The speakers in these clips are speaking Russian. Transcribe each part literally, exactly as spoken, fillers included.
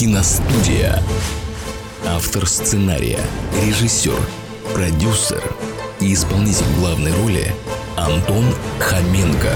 Киностудия. Автор сценария, режиссер, продюсер и исполнитель главной роли Антон Хоменко.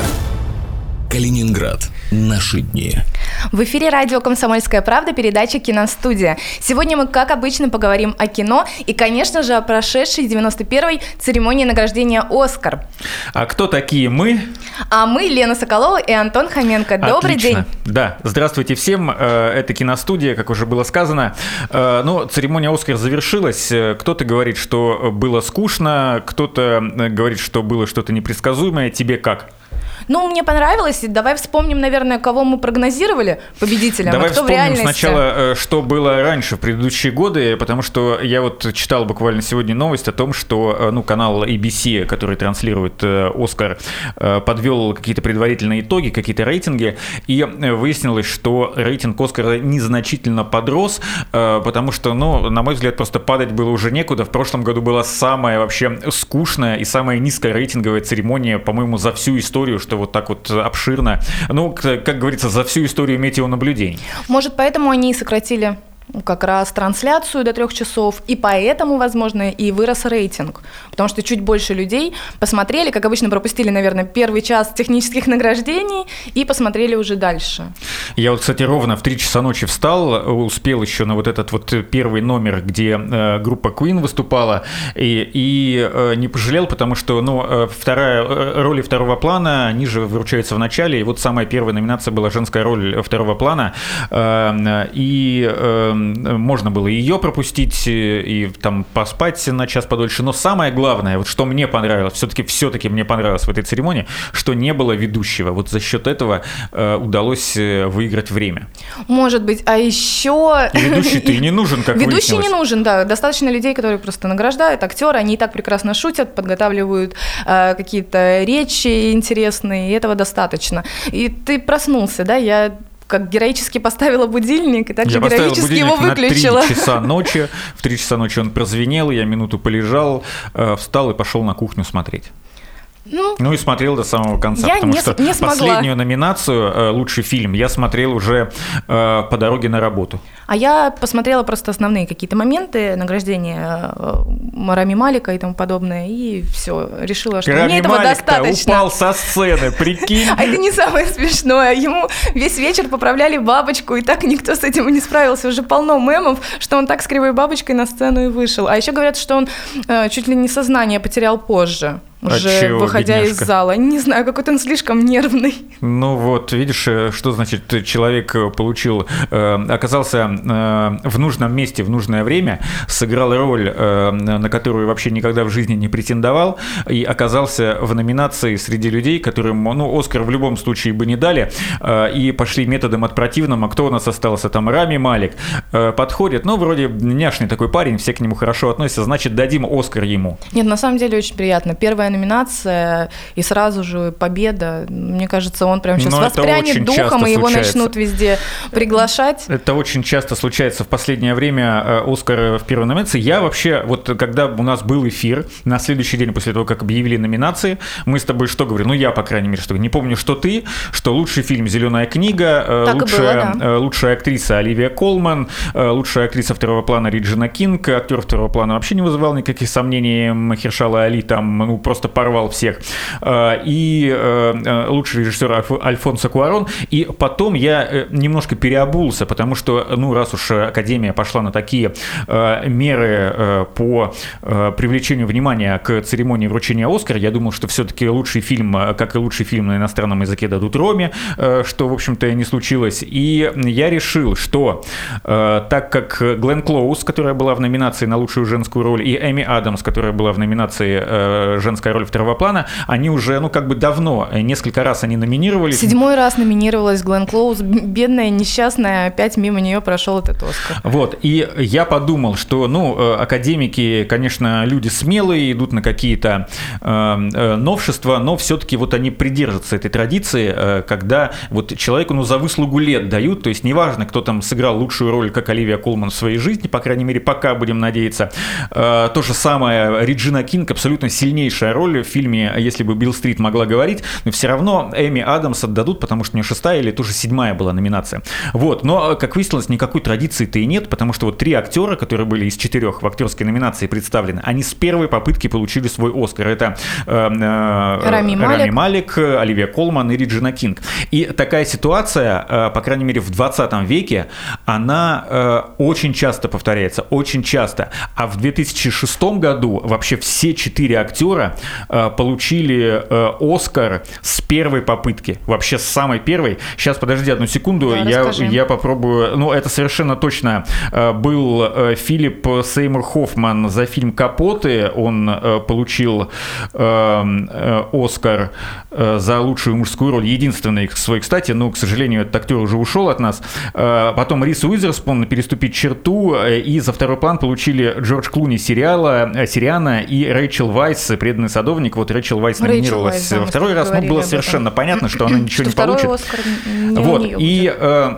Калининград. Наши дни. В эфире радио «Комсомольская правда», передача «Киностудия». Сегодня мы, как обычно, поговорим о кино и, конечно же, о прошедшей девяносто первой церемонии награждения «Оскар». А кто такие мы? А мы Лена Соколова и Антон Хоменко. Добрый Отлично. день. Да, здравствуйте всем. Это «Киностудия», как уже было сказано. Ну, церемония «Оскар» завершилась. Кто-то говорит, что было скучно, кто-то говорит, что было что-то непредсказуемое. Тебе как? Ну, мне понравилось. Давай вспомним, наверное, кого мы прогнозировали победителем, Давай а кто в вспомним реальности. Сначала, что было раньше, в предыдущие годы, потому что я вот читал буквально сегодня новость о том, что ну, канал эй би си, который транслирует «Оскар», подвел какие-то предварительные итоги, какие-то рейтинги, и выяснилось, что рейтинг «Оскара» незначительно подрос, потому что, ну, на мой взгляд, просто падать было уже некуда. В прошлом году была самая вообще скучная и самая низкорейтинговая церемония, по-моему, за всю историю, что вот так вот обширно. Ну, как говорится, за всю историю метеонаблюдений. Может, поэтому они и сократили как раз трансляцию до трех часов, и поэтому, возможно, и вырос рейтинг, потому что чуть больше людей посмотрели, как обычно, пропустили, наверное, первый час технических награждений и посмотрели уже дальше. Я вот, кстати, ровно в три часа ночи встал, успел еще на вот этот вот первый номер, где э, группа Queen выступала, и, и э, не пожалел, потому что, ну, э, вторая, э, роли второго плана, они же вручаются в начале, и вот самая первая номинация была женская роль второго плана, э, и э, можно было ее пропустить и там поспать на час подольше, но самое главное, вот что мне понравилось, все-таки, все-таки мне понравилось в этой церемонии, что не было ведущего. Вот за счет этого э, удалось выиграть время. Может быть, а еще... Ведущий-то и не нужен, как Ведущий выяснилось. не нужен, да. Достаточно людей, которые просто награждают, актеры, они и так прекрасно шутят, подготавливают э, какие-то речи интересные, и этого достаточно. И ты проснулся, да, я... как героически поставила будильник, и также я героически его выключила. На три часа ночи, в три часа ночи он прозвенел, я минуту полежал, встал и пошел на кухню смотреть. Ну, ну и смотрел до самого конца, я потому не, что не последнюю номинацию «Лучший фильм» я смотрел уже э, по дороге на работу. А я посмотрела просто основные какие-то моменты награждения Рами Малика и тому подобное, и все, решила, что Рами мне этого Малик-то достаточно. Упал со сцены, прикинь. А это не самое смешное. Ему весь вечер поправляли бабочку, и так никто с этим и не справился. Уже полно мемов, что он так с кривой бабочкой на сцену и вышел. А еще говорят, что он э, чуть ли не сознание потерял позже. Уже а чего, выходя бедняжка? из зала. Не знаю, какой-то он слишком нервный. Ну вот, видишь, что значит человек получил, э, оказался э, в нужном месте в нужное время, сыграл роль, э, на которую вообще никогда в жизни не претендовал, и оказался в номинации среди людей, которым, ну, Оскар в любом случае бы не дали, э, и пошли методом от противного. Кто у нас остался там? Рами Малик. Э, подходит, ну, вроде няшный такой парень, все к нему хорошо относятся, значит, дадим Оскар ему. Нет, на самом деле очень приятно. Первая номинация и сразу же победа. Мне кажется, он прямо сейчас Но воспрянет духом, и его случается. начнут везде приглашать. Это очень часто случается в последнее время. Оскар в первой номинации. Я вообще, вот когда у нас был эфир, на следующий день после того, как объявили номинации, мы с тобой что говорим? Ну, я, по крайней мере, что не помню, что ты, что лучший фильм «Зеленая книга», так лучшая, было, да. лучшая актриса Оливия Колман, лучшая актриса второго плана Реджина Кинг, актер второго плана вообще не вызывал никаких сомнений, Махершала Али там, ну, просто порвал всех, и лучший режиссер Альфонсо Куарон. И потом я немножко переобулся, потому что, ну, раз уж Академия пошла на такие меры по привлечению внимания к церемонии вручения «Оскара», я думал, что все-таки лучший фильм, как и лучший фильм на иностранном языке, дадут Роме, что, в общем-то, не случилось. И я решил, что так как Гленн Клоуз, которая была в номинации на лучшую женскую роль, и Эми Адамс, которая была в номинации «Женская роль второго плана», они уже, ну, как бы давно, несколько раз они номинировались. Седьмой раз номинировалась Гленн Клоуз, бедная, несчастная, опять мимо нее прошел этот Оскар. Вот, и я подумал, что, ну, академики, конечно, люди смелые, идут на какие-то э, новшества, но все-таки вот они придержатся этой традиции, э, когда вот человеку, ну, за выслугу лет дают, то есть неважно, кто там сыграл лучшую роль, как Оливия Колман в своей жизни, по крайней мере, пока будем надеяться. Э, то же самое Реджина Кинг, абсолютно сильнейшая роль роль в фильме «Если бы Билл Стрит могла говорить», но все равно Эми Адамс отдадут, потому что у нее шестая или тоже седьмая была номинация. Вот. Но, как выяснилось, никакой традиции-то и нет, потому что вот три актера, которые были из четырех в актерской номинации представлены, они с первой попытки получили свой «Оскар». Это э, э, Рами Малек. Рами Малек, Оливия Колман и Реджина Кинг. И такая ситуация, э, по крайней мере, в двадцатом веке, она э, очень часто повторяется, очень часто. А в две тысячи шестом году вообще все четыре актера э, получили э, «Оскар» с первой попытки. Вообще с самой первой. Сейчас, подожди одну секунду, да, я, я попробую. Ну, это совершенно точно э, был э, Филипп Сеймур Хоффман за фильм «Капоты». Он э, получил э, э, «Оскар» э, за лучшую мужскую роль. Единственный свой, кстати, но, к сожалению, этот актер уже ушел от нас. Э, потом Риз Уизерспун «Переступить черту», э, и за второй план получили Джордж Клуни сериала э, «Сириана» и Рэйчел Вайс «Преданный садовник». Вот Рэйчел Вайс номинировалась Вайс, да, во второй раз, но было совершенно понятно, что она ничего не получит. Оскар не вот, и э,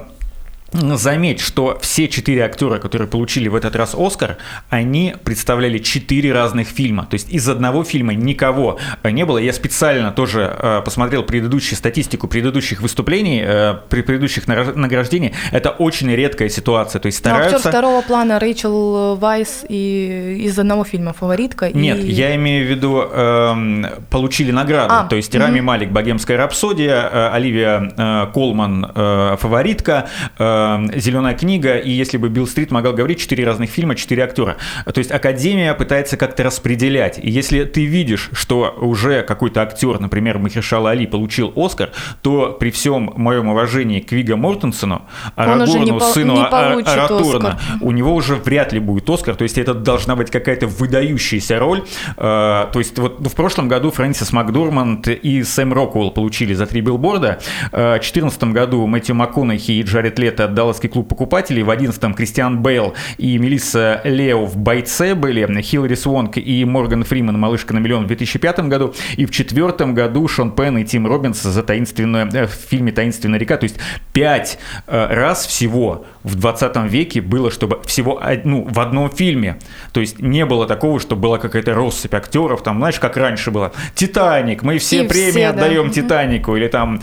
заметь, что все четыре актера, которые получили в этот раз «Оскар», они представляли четыре разных фильма. То есть из одного фильма никого не было. Я специально тоже э, посмотрел предыдущую статистику предыдущих выступлений, э, при предыдущих награждениях. Это очень редкая ситуация. То есть стараются... Но актер второго плана Рэйчел Вайс и из одного фильма «Фаворитка». Нет, и... я имею в виду, э, получили награду. А, То есть угу. Рами Малек «Богемская рапсодия», э, Оливия э, Колман э, «Фаворитка», э, «Зеленая книга», и «Если бы Билл Стрит могла говорить», четыре разных фильма, четыре актера. То есть Академия пытается как-то распределять. И если ты видишь, что уже какой-то актер, например, Махершала Али, получил «Оскар», то при всем моем уважении к Вигго Мортенсену, Арагорну, по- сыну Аратурна, у него уже вряд ли будет «Оскар». То есть это должна быть какая-то выдающаяся роль. То есть вот в прошлом году Фрэнсис Макдорманд и Сэм Роквелл получили за «Три билборда». В две тысячи четырнадцатом году Мэтью МакКонахи и Джаред Лето «Далласский клуб покупателей», в две тысячи одиннадцатом Кристиан Бейл и Мелисса Лео в «Бойце» были, Хиллари Свонк и Морган Фриман «Малышка на миллион» в две тысячи пятом году, и в две тысячи четвёртом году Шон Пенн и Тим Роббинс за таинственную, в фильме «Таинственная река». То есть пять раз всего в двадцатом веке было, чтобы всего ну, в одном фильме. То есть не было такого, что была какая-то россыпь актеров, там, знаешь, как раньше было «Титаник», мы все и премии все, отдаем да. «Титанику», или там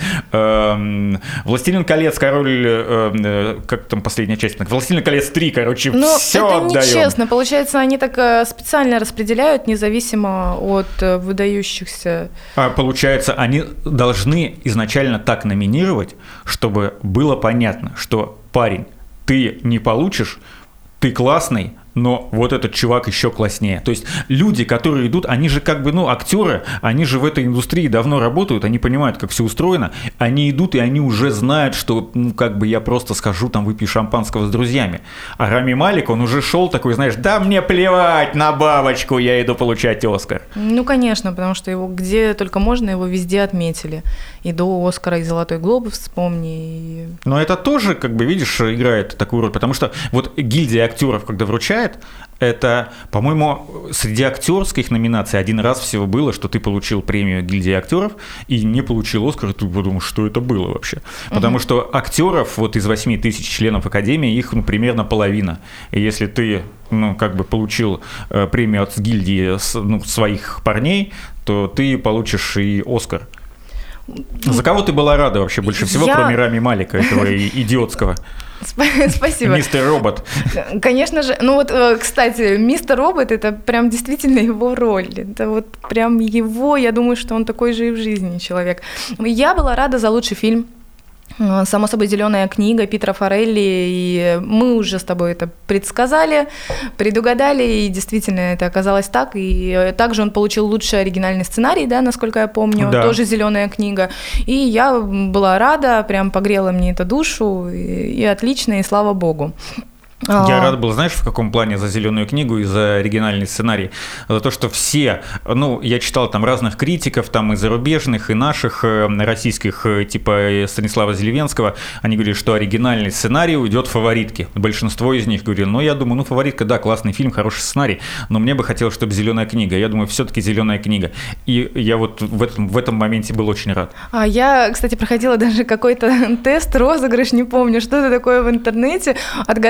э, «Властелин колец», король, э, как там последняя часть, «Властелин колец три», короче, но все это отдаем. Нечестно, получается, они так специально распределяют, независимо от выдающихся. А получается, они должны изначально так номинировать, чтобы было понятно, что парень, ты не получишь, ты классный, но вот этот чувак еще класснее. То есть люди, которые идут, они же как бы, ну, актеры, они же в этой индустрии давно работают, они понимают, как все устроено, они идут, и они уже знают, что, ну, как бы я просто схожу, там, выпью шампанского с друзьями. А Рами Малек, он уже шел такой, знаешь, да мне плевать на бабочку, я иду получать «Оскар». Ну, конечно, потому что его где только можно, его везде отметили. И до «Оскара», и «Золотой глобус», вспомни. И... Но это тоже, как бы, видишь, играет такую роль, потому что вот гильдия актеров, когда вручает, это, по-моему, среди актерских номинаций один раз всего было, что ты получил премию гильдии актеров и не получил «Оскар», и ты подумал, что это было вообще. Потому угу. что актеров вот из восьми тысяч членов Академии, их ну, примерно половина. И если ты ну, как бы получил э, премию от гильдии ну, своих парней, то ты получишь и «Оскар». За кого ты была рада вообще больше всего, Я... кроме Рами Малека, этого идиотского? Спасибо. Мистер Робот. Конечно же. Ну вот, кстати, Мистер Робот — это прям действительно его роль. Это вот прям его, я думаю, что он такой же и в жизни человек. Я была рада за лучший фильм. Само собой, «Зеленая книга» Питера Фаррелли, и мы уже с тобой это предсказали, предугадали, и действительно это оказалось так. И также он получил лучший оригинальный сценарий, да, насколько я помню, да. Тоже «Зеленая книга». И я была рада, прям погрела мне это душу, и, и отлично, и слава богу. Я рад был, знаешь, в каком плане за «Зеленую книгу» и за оригинальный сценарий? За то, что все, ну, я читал там разных критиков, там и зарубежных, и наших, российских, типа Станислава Зеленского, они говорили, что оригинальный сценарий уйдет «Фаворитке». Большинство из них говорили, ну, я думаю, ну, «Фаворитка», да, классный фильм, хороший сценарий, но мне бы хотелось, чтобы «Зеленая книга». Я думаю, все-таки «Зеленая книга». И я вот в этом, в этом моменте был очень рад. А я, кстати, проходила даже какой-то тест, розыгрыш, не помню, что-то такое в интернете. Отгадайте,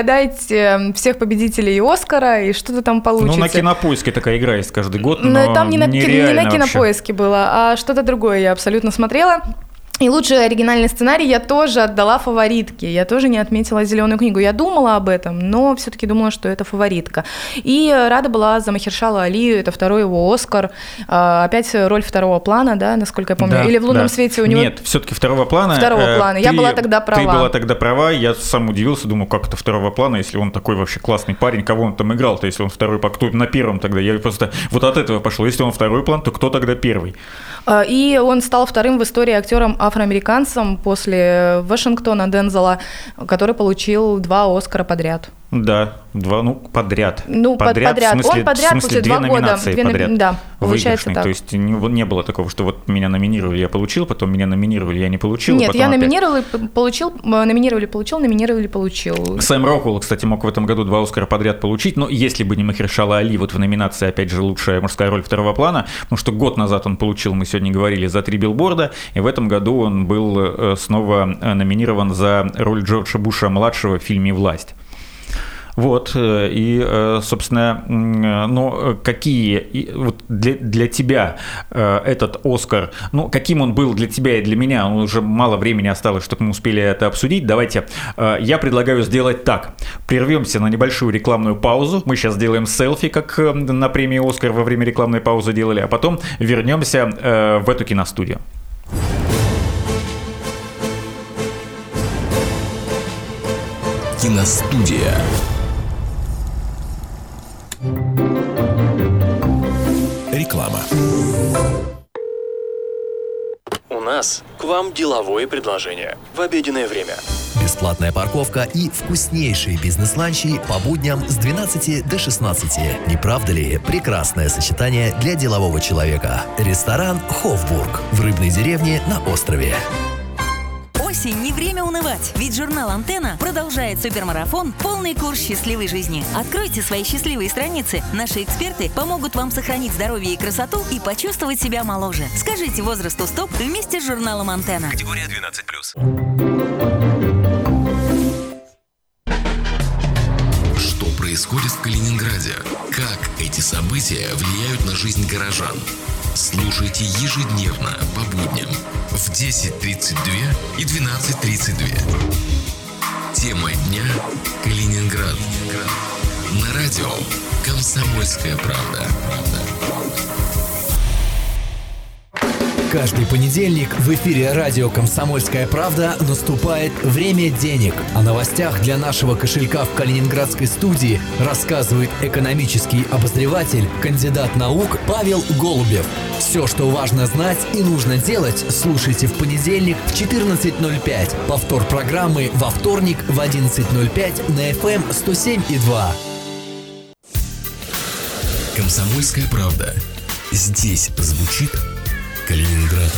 все, всех победителей Оскара, и что-то там получится. Ну, на Кинопоиске такая игра есть каждый год, но, но там не на, не на Кинопоиске вообще. было, а что-то другое я абсолютно смотрела. И лучший оригинальный сценарий я тоже отдала фаворитке. Я тоже не отметила «Зеленую книгу». Я думала об этом, но все-таки думала, что это фаворитка. И рада была за Махершала Али. Это второй его «Оскар». Опять роль второго плана, да, насколько я помню. Да, Или в «Лунном да. свете» у него... Нет, все-таки второго плана. Второго плана. Я ты, была тогда права. Ты была тогда права. Я сам удивился, думаю, как это второго плана, если он такой вообще классный парень. Кого он там играл-то, если он второй, кто на первом тогда? Я просто вот от этого пошел. Если он второй план, то кто тогда первый? И он стал вторым в истории актером-афроамериканцем после Вашингтона Дензела, который получил два Оскара подряд. Да, два, ну, подряд. Ну, подряд, подряд. В смысле, Он подряд в смысле, после две два номинации года. подряд. Да, получается так. То есть не, не было такого, что вот меня номинировали, я получил, потом меня номинировали, я не получил. Нет, я опять... номинировала, получил, номинировали, получил, номинировали, получил. Сэм Роквелл, кстати, мог в этом году два Оскара подряд получить, но если бы не Махершала Али, вот в номинации, опять же, лучшая мужская роль второго плана, потому что год назад он получил, мы сегодня говорили, за «Три билборда», и в этом году он был снова номинирован за роль Джорджа Буша-младшего в фильме «Власть». Вот, и, собственно, ну, какие вот для, для тебя этот «Оскар», ну, каким он был для тебя и для меня, уже мало времени осталось, чтобы мы успели это обсудить. Давайте, я предлагаю сделать так. Прервемся на небольшую рекламную паузу. Мы сейчас сделаем селфи, как на премии «Оскар» во время рекламной паузы делали, а потом вернемся в эту киностудию. Киностудия. Реклама. У нас к вам деловое предложение в обеденное время. Бесплатная парковка и вкуснейшие бизнес-ланчи по будням с двенадцати до шестнадцати. Не правда ли? Прекрасное сочетание для делового человека. Ресторан «Хофбург» в Рыбной деревне на острове. Осень, не время унывать, ведь журнал «Антенна» продолжает супермарафон «Полный курс счастливой жизни». Откройте свои счастливые страницы. Наши эксперты помогут вам сохранить здоровье и красоту и почувствовать себя моложе. Скажите возрасту «Стоп» вместе с журналом «Антенна». Категория двенадцать плюс. Что происходит в Калининграде? Как эти события влияют на жизнь горожан? Слушайте ежедневно по будням в десять тридцать два и двенадцать тридцать два. Тема дня – Калининград. На радио «Комсомольская правда». Каждый понедельник в эфире радио «Комсомольская правда» наступает «Время денег». О новостях для нашего кошелька в калининградской студии рассказывает экономический обозреватель, кандидат наук Павел Голубев. Все, что важно знать и нужно делать, слушайте в понедельник в четырнадцать ноль пять. Повтор программы во вторник в одиннадцать ноль пять на эф эм сто семь и два. «Комсомольская правда». Здесь звучит Калининград.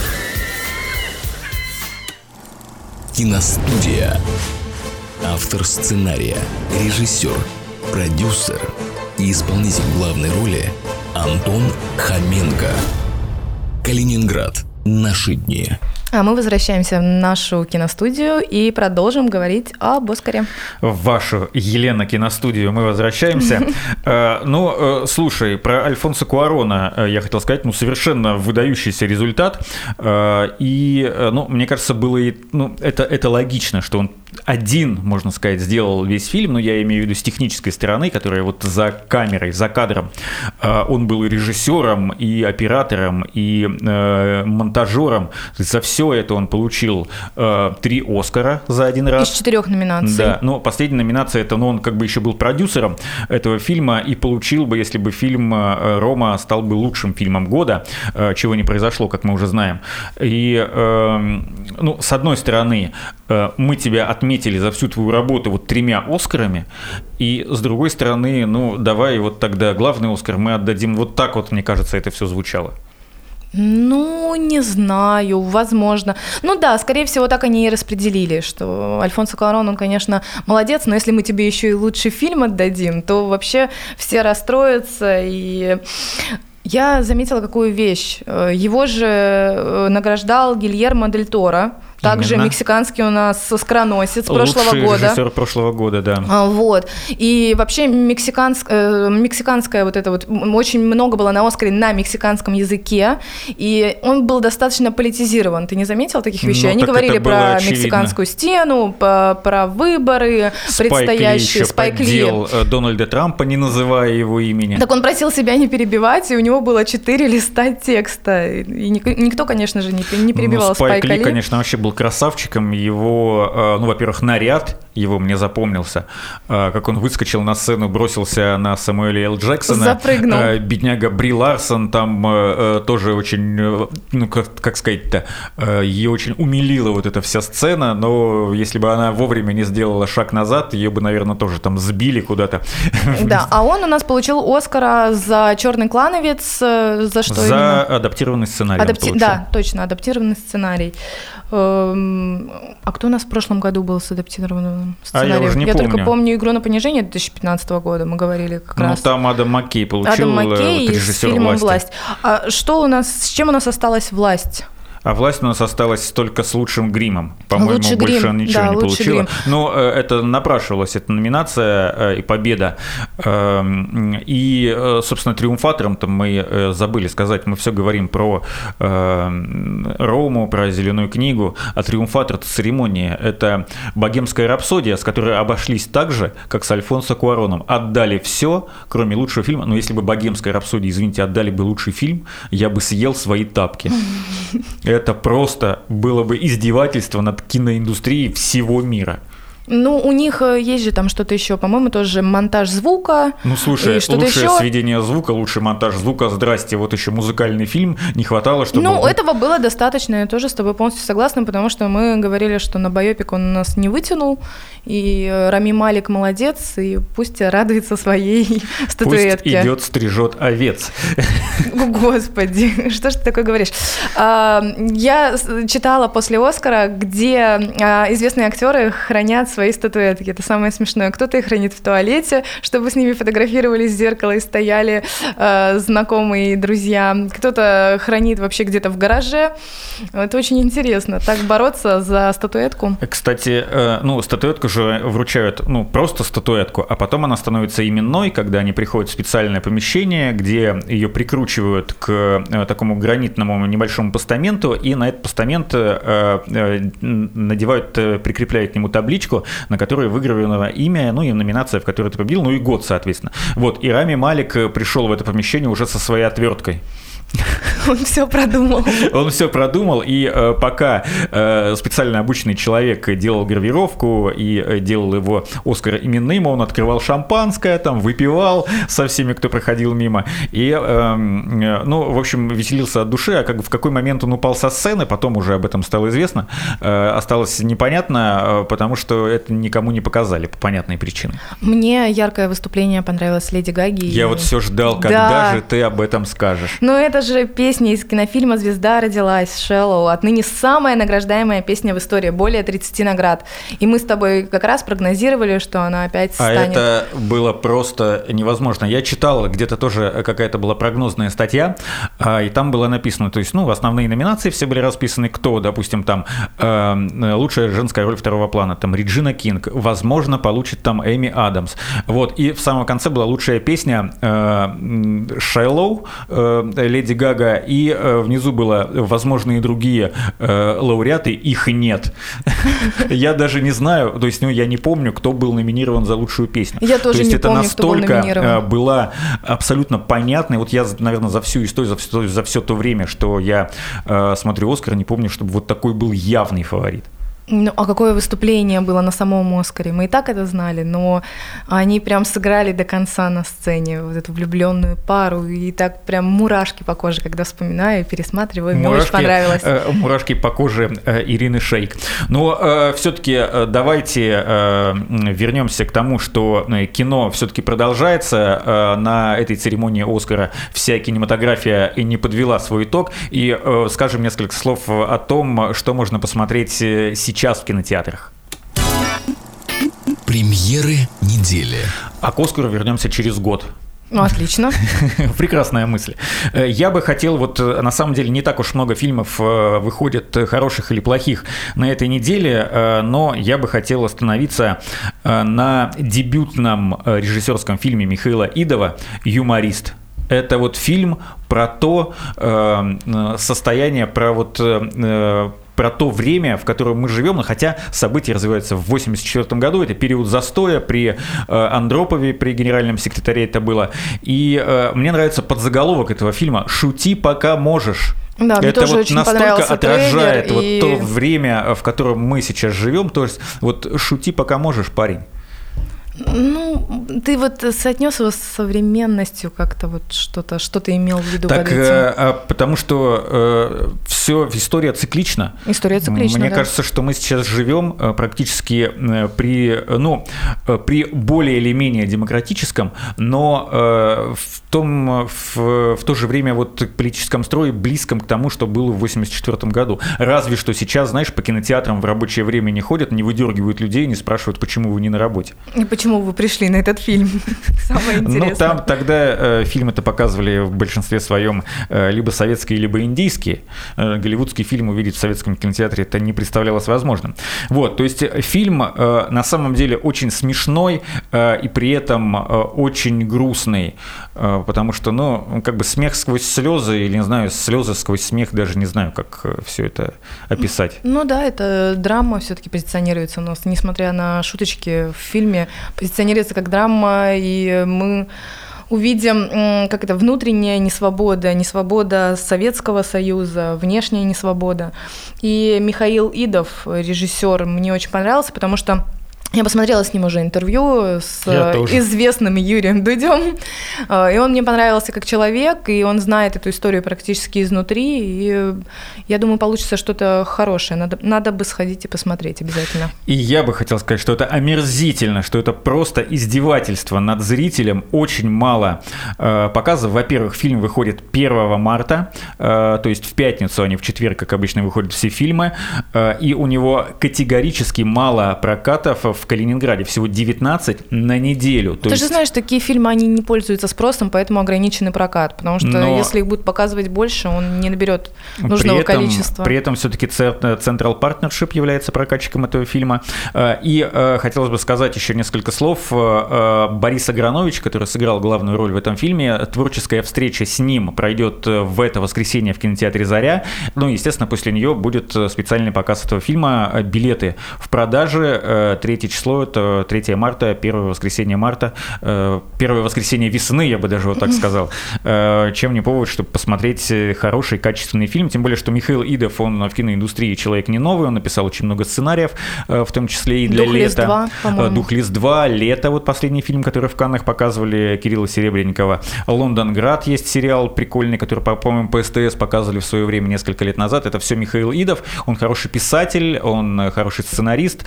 Киностудия. Автор сценария, режиссер, продюсер и исполнитель главной роли Антон Хоменко. Калининград. Наши дни. А мы возвращаемся в нашу киностудию и продолжим говорить об «Оскаре». В вашу, Елена, киностудию мы возвращаемся. Ну, слушай, про Альфонсо Куарона я хотел сказать, ну, совершенно выдающийся результат. И, ну, мне кажется, было и, ну, это, это логично, что он один, можно сказать, сделал весь фильм, но я имею в виду с технической стороны, которая вот за камерой, за кадром. Он был и режиссером, и оператором, и монтажером. За все это он получил три Оскара за один раз. Из четырех номинаций. Да, но последняя номинация, это, ну, он как бы еще был продюсером этого фильма и получил бы, если бы фильм «Рома» стал бы лучшим фильмом года, чего не произошло, как мы уже знаем. И, ну, с одной стороны, мы тебя отметили за всю твою работу вот тремя Оскарами, и с другой стороны, ну, давай вот тогда главный Оскар мы отдадим. Вот так вот, мне кажется, это все звучало. Ну, не знаю, возможно. Ну да, скорее всего, так они и распределили, что Альфонсо Куарон, он, конечно, молодец, но если мы тебе еще и лучший фильм отдадим, то вообще все расстроятся. И я заметила какую вещь. Его же награждал Гильермо дель Торо Также Именно. мексиканский у нас «Скороносец» прошлого Лучший года. режиссер прошлого года, да. А, Вот. И вообще мексиканск, э, мексиканская вот это вот, м, очень много было на «Оскаре» на мексиканском языке, и он был достаточно политизирован. Ты не заметил таких вещей? Ну, Они так говорили это было про очевидно. мексиканскую стену, по- про выборы предстоящие. Спайк Ли еще поддел э, Дональда Трампа, не называя его имени. Так он просил себя не перебивать, и у него было четыре листа текста. И ник- никто, конечно же, не, не перебивал ну, Спайк Спайка Ли, Ли. конечно, вообще был красавчиком. Его, э, ну, во-первых, наряд его мне запомнился, э, как он выскочил на сцену, бросился на Самуэля Л. Джексона. Запрыгнул. Э, бедняга Бри Ларсон там э, э, тоже очень, э, ну, как, как сказать-то, э, ее очень умилила вот эта вся сцена, но если бы она вовремя не сделала шаг назад, ее бы, наверное, тоже там сбили куда-то. Да, а он у нас получил Оскара за «Черный клановец», э, за что За именно? адаптированный сценарий. Адапти- Да, точно, адаптированный сценарий. Эм, А кто у нас в прошлом году был с адаптированным сценарием? я уже не только помню. помню «Игру на понижение» две тысячи пятнадцатого года, мы говорили как Ну, раз. там Адам Маккей получил Адам Маккей вот, с режиссер фильмом «Власти». «Власть». А что у нас, с чем у нас осталась «Власть»? А «Власть» у нас осталась только с лучшим гримом. По-моему, Лучший больше грим, он ничего да, не лучший получила. грим. Но э, это напрашивалась, эта номинация э, и победа. Э, и, э, собственно, триумфатором-то мы э, забыли сказать. Мы все говорим про э, Рому, про «Зеленую книгу», а триумфатор церемонии – это «Богемская рапсодия», с которой обошлись так же, как с Альфонсо Куароном. Отдали все, кроме лучшего фильма. Но если бы «Богемская рапсодия», извините, отдали бы лучший фильм, я бы съел свои тапки. Это просто было бы издевательство над киноиндустрией всего мира. Ну, у них э, есть же там что-то еще, по-моему, тоже монтаж звука. Ну, слушай, и что-то лучшее еще. сведение звука, лучший монтаж звука, здрасте, вот еще музыкальный фильм, не хватало, чтобы... Ну, этого было достаточно, я тоже с тобой полностью согласна, потому что мы говорили, что на байопик он нас не вытянул, и э, Рами Малик молодец, и пусть радуется своей статуэтке. Пусть идет, стрижет овец. Господи, что ж ты такое говоришь? А, Я с- читала после «Оскара», где а, известные актеры хранят свои статуэтки. Это самое смешное. Кто-то их хранит в туалете, чтобы с ними фотографировались в зеркало и стояли а, знакомые и друзья. Кто-то хранит вообще где-то в гараже. Это очень интересно. Так бороться за статуэтку. Кстати, э, ну, статуэтку же вручают, ну, просто статуэтку, а потом она становится именной, когда они приходят в специальное помещение, где ее прикручивают к э, такому гранитному небольшому постаменту, и на этот постамент э, э, надевают, э, прикрепляют к нему табличку, на которой выгравировано имя, ну и номинация, в которой ты победил, ну и год, соответственно. Вот, и Рами Малик пришел в это помещение уже со своей отверткой. Он все продумал. Он все продумал, и э, пока э, специально обученный человек делал гравировку и э, делал его Оскар именным, он открывал шампанское, там выпивал со всеми, кто проходил мимо, и, э, э, ну, в общем, веселился от души, а как, в какой момент он упал со сцены, потом уже об этом стало известно, э, осталось непонятно, э, потому что это никому не показали по понятной причине. Мне яркое выступление понравилось Леди Гаги. Я и- вот все ждал, когда Да. же ты об этом скажешь. Ну, это же песня из кинофильма «Звезда родилась», «Шеллоу». Отныне самая награждаемая песня в истории, более тридцати наград. И мы с тобой как раз прогнозировали, что она опять А станет... это было просто невозможно. Я читал, где-то тоже какая-то была прогнозная статья, а, и там было написано, то есть, ну, основные номинации все были расписаны, кто, допустим, там, э, лучшая женская роль второго плана, там, Реджина Кинг, возможно, получит там Эми Адамс. Вот, и в самом конце была лучшая песня э, «Шеллоу», э, Леди Гага, и э, внизу было возможные другие э, лауреаты, их нет. Я даже не знаю, то есть, ну, я не помню, кто был номинирован за лучшую песню. Я тоже то есть не это помню, кто был настолько номинирован. была абсолютно понятной. Вот я, наверное, за всю историю, за все, за все то время, что я э, смотрю «Оскар», не помню, чтобы вот такой был явный фаворит. Ну, а какое выступление было на самом «Оскаре»? Мы и так это знали, но они прям сыграли до конца на сцене вот эту влюбленную пару, и так прям мурашки по коже, когда вспоминаю и пересматриваю. Мне очень понравилось. Э, мурашки по коже э, Ирины Шейк. Но э, все-таки э, давайте э, вернемся к тому, что э, кино все-таки продолжается. Э, на этой церемонии «Оскара» вся кинематография и не подвела свой итог. И э, скажем несколько слов о том, что можно посмотреть сейчас в кинотеатрах. Премьеры недели. А к «Оскару» вернемся через год. Ну, отлично. Прекрасная мысль. Я бы хотел, вот на самом деле не так уж много фильмов выходит хороших или плохих на этой неделе, но я бы хотел остановиться на дебютном режиссерском фильме Михаила Идова «Юморист». Это вот фильм про то э, состояние, про вот э, про то время, в котором мы живем, хотя события развиваются в восемьдесят четвёртом году, это период застоя при э, Андропове, при генеральном секретаре это было. И э, мне нравится подзаголовок этого фильма «Шути, пока можешь». Да, мне это тоже вот очень настолько отражает трейлер, вот и... то время, в котором мы сейчас живем. То есть вот шути, пока можешь, парень. Ну, ты вот соотнес его с современностью как-то, вот что-то, что ты имел в виду так, под этим? Э, потому что э, все, история циклична. История циклична, Мне да. кажется, что мы сейчас живем э, практически э, при, ну, э, при более или менее демократическом, но э, в, том, в, в то же время вот политическом строе близком к тому, что было в восемьдесят четвёртом году. Разве что сейчас, знаешь, по кинотеатрам в рабочее время не ходят, не выдергивают людей, не спрашивают, почему вы не на работе. И почему вы пришли на этот фильм? Самое интересное. Ну, там тогда э, фильмы-то показывали в большинстве своем э, либо советские, либо индийские. Э, голливудский фильм увидеть в советском кинотеатре это не представлялось возможным. Вот, то есть фильм э, на самом деле очень смешной э, и при этом э, очень грустный, э, потому что, ну, как бы смех сквозь слезы, или, не знаю, слезы сквозь смех, даже не знаю, как э, все это описать. Ну да, это драма все-таки позиционируется у нас, несмотря на шуточки в фильме, позиционируется как драма, и мы увидим, как это, внутренняя несвобода, несвобода Советского Союза, внешняя несвобода. И Михаил Идов, режиссер, мне очень понравился, потому что я посмотрела с ним уже интервью с известным Юрием Дудем, и он мне понравился как человек, и он знает эту историю практически изнутри, и я думаю, получится что-то хорошее. Надо, надо бы сходить и посмотреть обязательно. И я бы хотел сказать, что это омерзительно, что это просто издевательство над зрителем. Очень мало э, показов. Во-первых, фильм выходит первого марта, э, то есть в пятницу, а не в четверг, как обычно выходят все фильмы, э, и у него категорически мало прокатов в Калининграде, всего девятнадцать на неделю. То Ты есть... же знаешь, такие фильмы, они не пользуются спросом, поэтому ограниченный прокат, потому что Но... если их будут показывать больше, он не наберет нужного при этом, количества. При этом все-таки Central Partnership является прокатчиком этого фильма. И э, хотелось бы сказать еще несколько слов. Э, Борис Агранович, который сыграл главную роль в этом фильме, творческая встреча с ним пройдет в это воскресенье в кинотеатре «Заря». Ну, естественно, после нее будет специальный показ этого фильма. Билеты в продаже. Третье число, это третье марта, первое воскресенье марта, первое воскресенье весны, я бы даже вот так сказал. Чем не повод, чтобы посмотреть хороший, качественный фильм, тем более, что Михаил Идов, он в киноиндустрии человек не новый, он написал очень много сценариев, в том числе и для «Духлесс «Лета». два», по-моему. «Духлесс два», «Лето», вот последний фильм, который в Каннах показывали, Кирилла Серебренникова. «Лондонград» есть сериал прикольный, который, по-моему, по СТС показывали в свое время, несколько лет назад. Это все Михаил Идов, он хороший писатель, он хороший сценарист,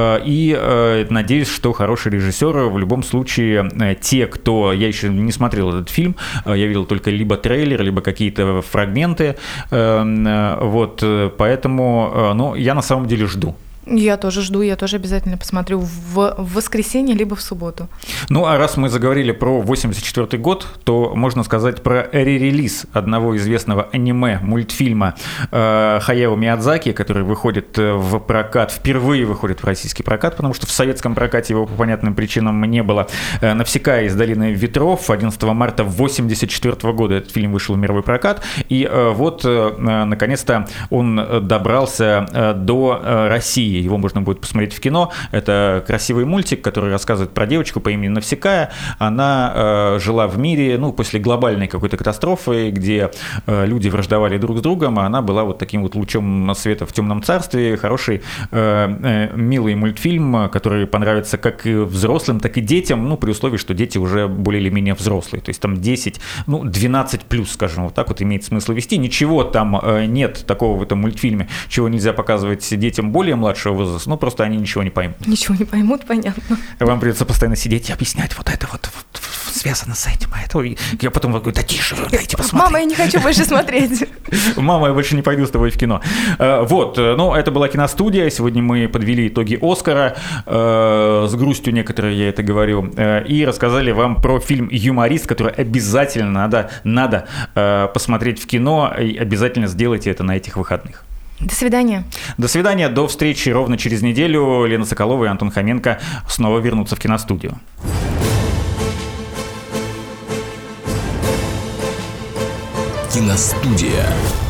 и надеюсь, что хороший режиссер. В любом случае, те, кто... Я еще не смотрел этот фильм, я видел только либо трейлер, либо какие-то фрагменты. Вот, поэтому, ну, я на самом деле жду. Я тоже жду, я тоже обязательно посмотрю в, в воскресенье либо в субботу. Ну, а раз мы заговорили про восемьдесят четвёртый год, то можно сказать про ререлиз одного известного аниме-мультфильма э, Хаяо Миядзаки, который выходит в прокат, впервые выходит в российский прокат, потому что в советском прокате его по понятным причинам не было. Э, «Навсекая из долины ветров» одиннадцатого марта восемьдесят четвёртого года этот фильм вышел в мировой прокат, и э, вот, э, наконец-то, он добрался э, до э, России. Его можно будет посмотреть в кино. Это красивый мультик, который рассказывает про девочку по имени Навсекая. Она э, жила в мире, ну, после глобальной какой-то катастрофы, где э, люди враждовали друг с другом, а она была вот таким вот лучом света в темном царстве. Хороший, э, э, милый мультфильм, который понравится как и взрослым, так и детям, ну, при условии, что дети уже более или менее взрослые. То есть там десять, ну, двенадцать плюс, скажем, вот так вот имеет смысл вести. Ничего там э, нет такого в этом мультфильме, чего нельзя показывать детям более младшего возраста, ну, просто они ничего не поймут. Ничего не поймут, понятно. Вам придется постоянно сидеть и объяснять вот это вот, вот связано с этим, а это... Я потом говорю, да тише, дайте посмотреть. Мама, я не хочу больше смотреть. Мама, я больше не пойду с тобой в кино. Вот, ну, это была киностудия. Сегодня мы подвели итоги «Оскара». С грустью некоторые я это говорю. И рассказали вам про фильм «Юморист», который обязательно надо, надо посмотреть в кино. И обязательно сделайте это на этих выходных. До свидания. До свидания. До встречи ровно через неделю. Лена Соколова и Антон Хоменко снова вернутся в киностудию. Киностудия.